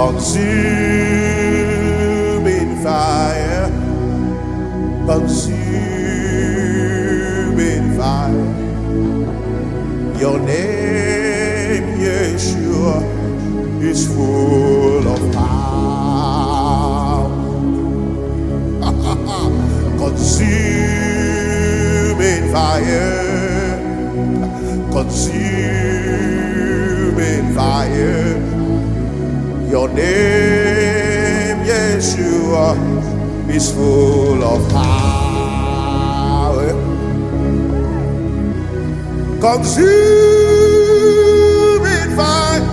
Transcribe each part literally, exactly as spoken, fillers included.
consuming fire, consuming fire. Your name, Yeshua, is full of power. Consuming fire, consuming fire. Your name, Yeshua, is full of power. Consuming fire,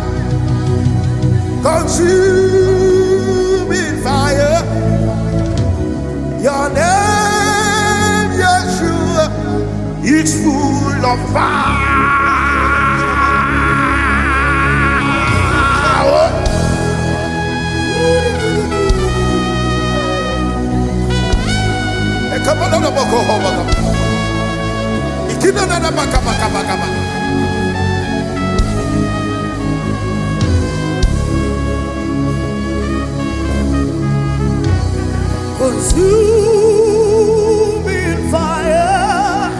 consuming fire. Your name, Yeshua, is full of power. Come on, no, consuming fire,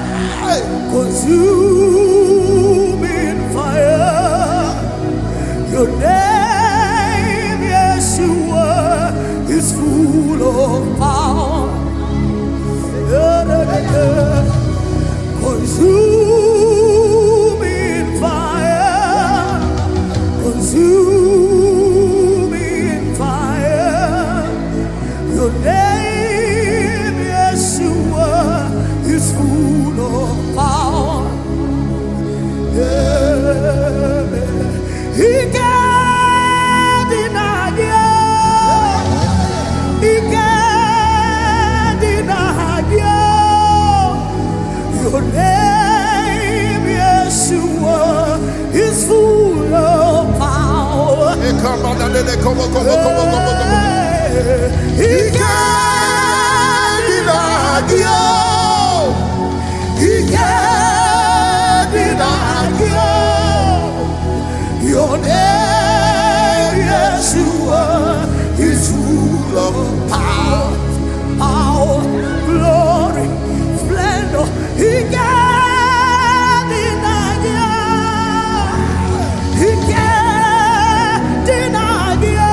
consuming fire. Your name, Yeshua, is full of power. Consuming fire, consuming fire. Your name, Yeshua, is full of power. Yeah. He can't deny you. He can't deny you. Your name, Yeshua, is full of power. He can't deny you. He can't deny you. Your name, Yeshua, is full of power, power, glory, splendor. He can't deny you. He can't deny you.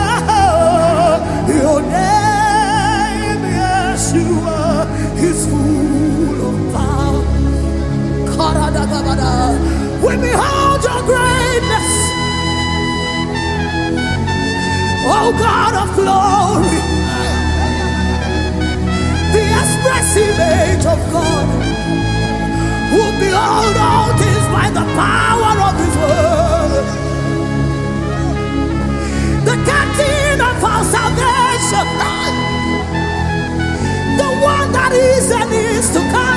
Your name, Yeshua, is full of power. We behold your greatness, oh God of glory, the express image of God, who behold all things by the power of his word, the captain of our salvation, the one that is and is to come,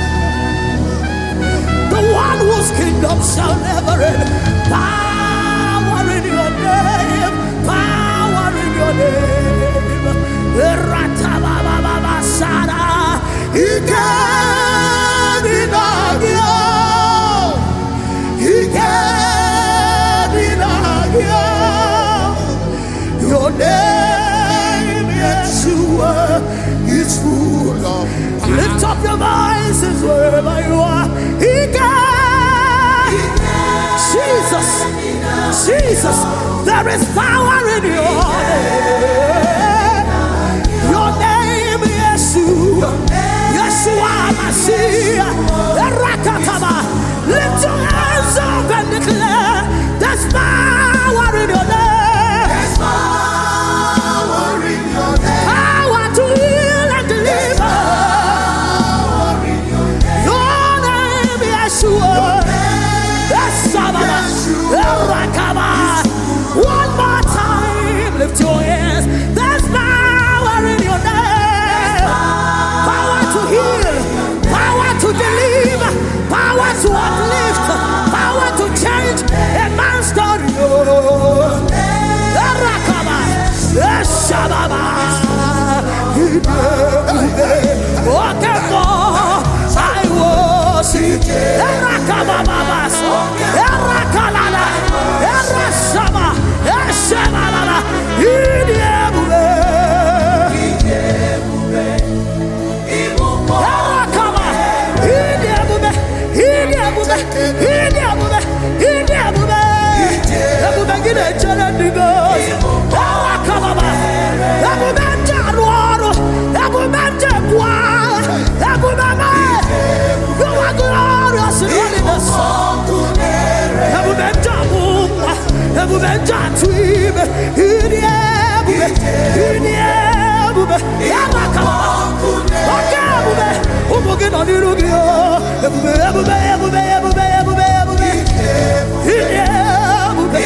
the one whose kingdom shall never end. Power in your name, power in your name. He can't deny you. He can't deny you. Your name, Yeshua, is full of power. Lift up your voices wherever you are. He can. Jesus, Jesus, there is power in your name. Your name, Yeshua, Yeshua Mashiach, Rakataba. Lift your hands up and declare, there's power in your name. There's power in your name. Power to heal and deliver. Power in your name. Your name, Yeshua. That's Sabbath. One more time, lift your hands. There's power in your name. Power to heal, power to deliver, power Ebubenja twime. Idiebube. Idiebube. Yabakaba. Okebube. Umoge no dirugio. Ebube, ebube, ebube, ebube, ebube, ebube. Idiebube.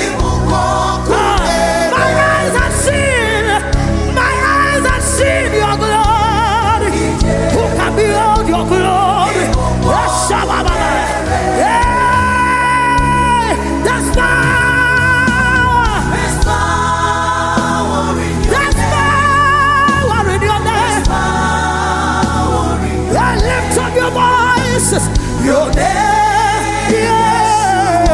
My eyes have seen. My eyes have seen your glory. Who can behold your glory? Yeah, that's power. There's power in your name. There's power in your name. Yeah, lift up your voices. Your name, yeah.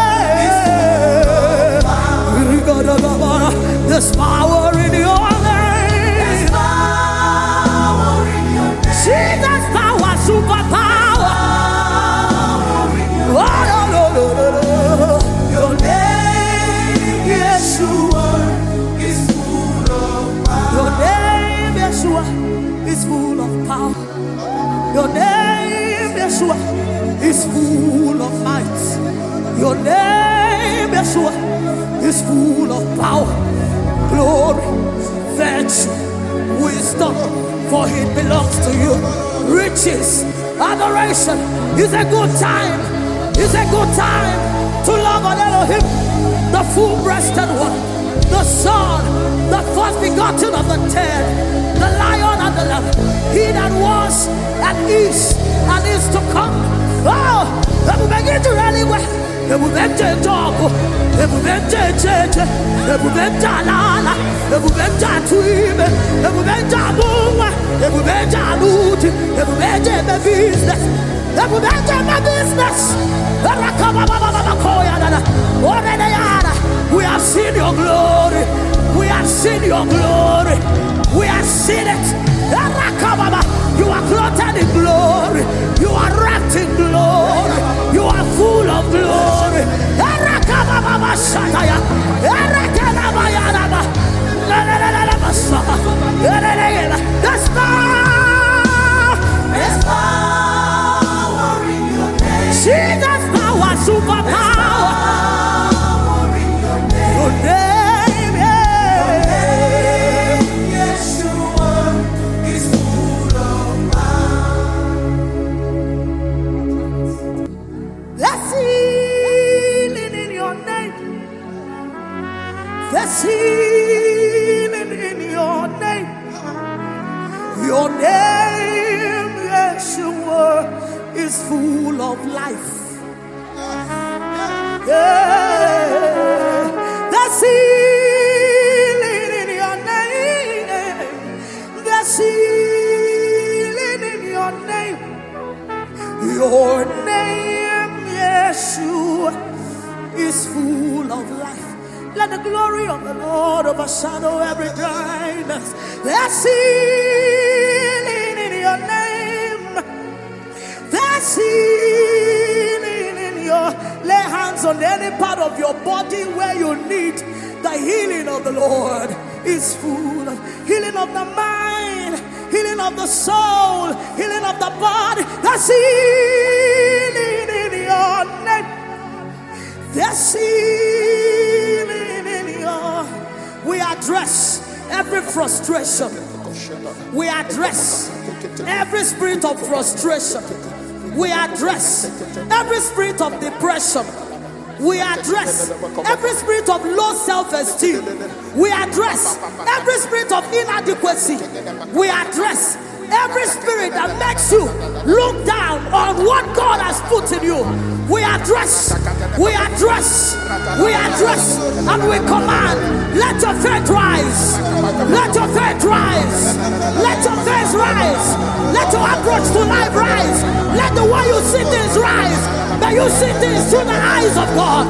There's power in your name. There's power in your name. Jesus, power, superpower. Oh, no, no, no, no, no. Your name, Yeshua, is full of power. Your name, Yeshua, is full of power. Your name, Yeshua, is full of might. Your name, Yeshua, is full of power, glory, virtue, wisdom, for it belongs to you. Riches, adoration is a good time. It's a good time to love on Elohim, the full-breasted one, the Son, the first begotten of the ten, the Lion and the Lamb, he that was and is and is to come. Oh, I will begin to rally well. I will begin to talk. I will begin to change. I will begin to lala. I will begin to dream. I will begin to move. I will begin to loot. I will begin to my business. I will begin to my business. We have seen your glory. We have seen your glory. We have seen it. You are clothed in glory. You are wrapped in glory. You are full of glory. There's power. There's power in your name. Jesus, power, superpower. Your name, yeah. Yeshua is full of power. There's healing in your name. There's healing in your name. Your name, Yeshua, is full of life. Yeah. There's healing in your name. There's healing in your name. Your name, Yeshua, is full of life. Let the glory of the Lord overshadow every dryness. There's healing in your name. There's healing in your. Lay hands on any part of your body where you need the healing of the Lord. Is full of healing of the mind, healing of the soul, healing of the body. There's healing in your name. There's healing in your. We address every frustration. We address every spirit of frustration. We address every spirit of depression. We address every spirit of low self-esteem. We address every spirit of inadequacy. We address every spirit that makes you look down on what God has put in you. We address, we address, we address, and we command, let your faith rise. Let your faith rise. Let your faith rise. Let your approach to life rise. Let the way you see things rise. May you see things through the eyes of God.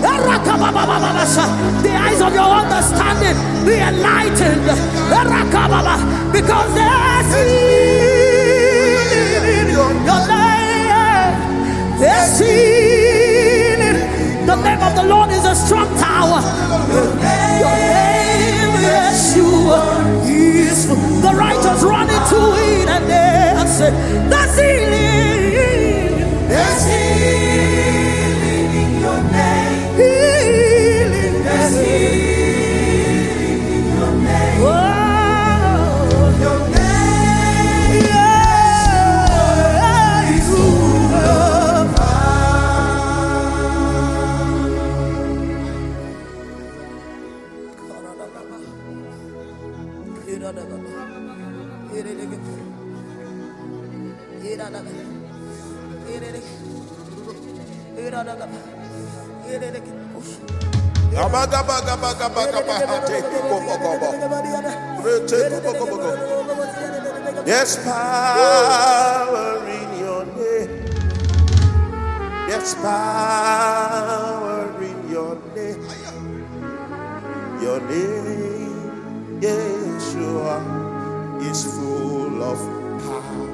The eyes of your understanding be enlightened. Because there's healing in your name. There's healing. The name of the Lord is a strong tower. Your name, Yeshua, is the righteous run into it and they are said, there's healing. There's healing in your name. Healing. There's There's power in your name. There's power in your name. Your name, Yeshua, is full of power.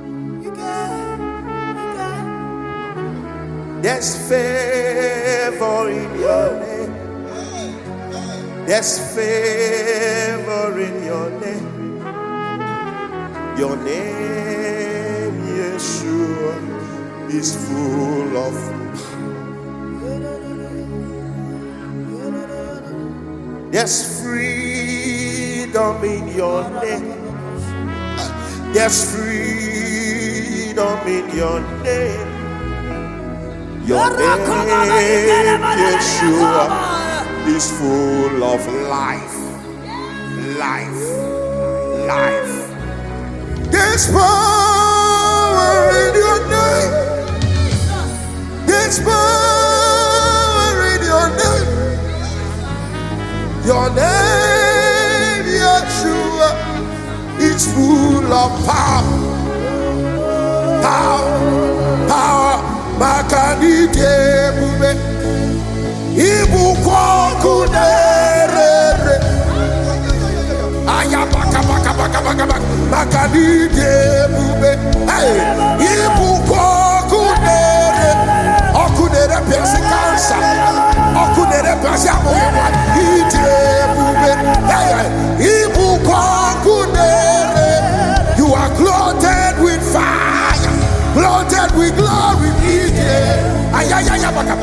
There's favor in your name. There's favor in your name. Your name, Yeshua, is full of power. There's freedom in your name. There's freedom in your name. Your name, Yeshua, is full of life. Life. Life. There's power in your name. There's power in your name. Your name, Yeshua, is full of power. Power, power, Makanite Bube, Ibu Kwakunere, Ayabaka Baka Baka Baka Baka, Makanite Bube, hey, Ibu Kwakunere, Okunere Pesi Cancer, Okunere Pesi Amoyewa, Ite Bube, hey, Ibu Kwakunere, you are clothed with fire, clothed with glory. Ayayaya bakaba.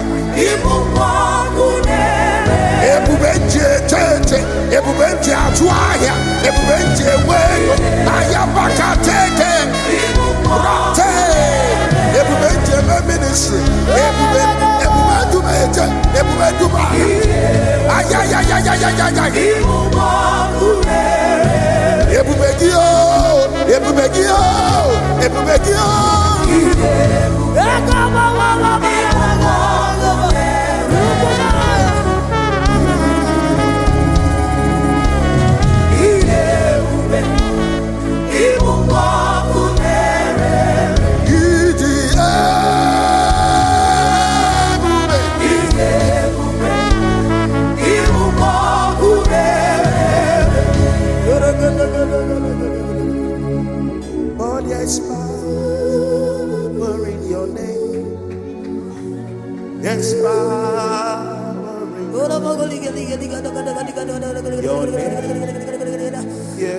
Ebubenje tete, ebubenje atwaya, ebubenje weyo, ayabaka tete, rate, ebubenje ministry, ebuben, ebubendu meje, ebubendu ba. Ayayayayayayaya. Ebubegio, ebubegio, ebubegio. Oh, there's power in your name. There's power in your name. Yes.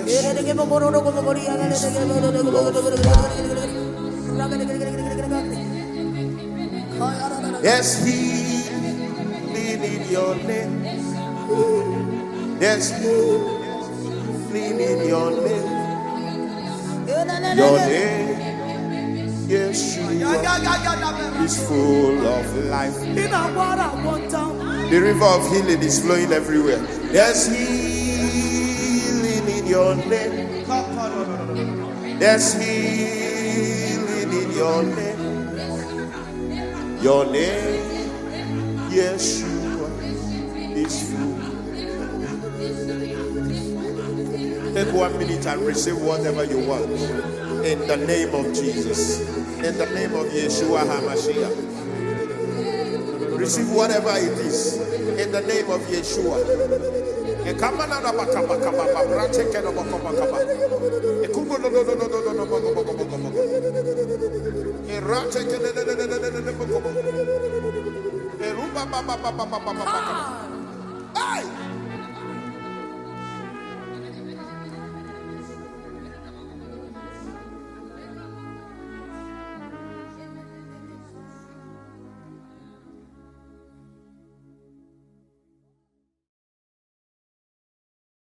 There's healing in your name. There's healing in your name. Your name, Yeshua, is full of life. The river of healing is flowing everywhere. There's healing in your name. There's healing in your name. Your name, Yeshua, is full. Take one minute and receive whatever you want. In the name of Jesus. In the name of Yeshua HaMashiach. Receive whatever it is. In the name of Yeshua.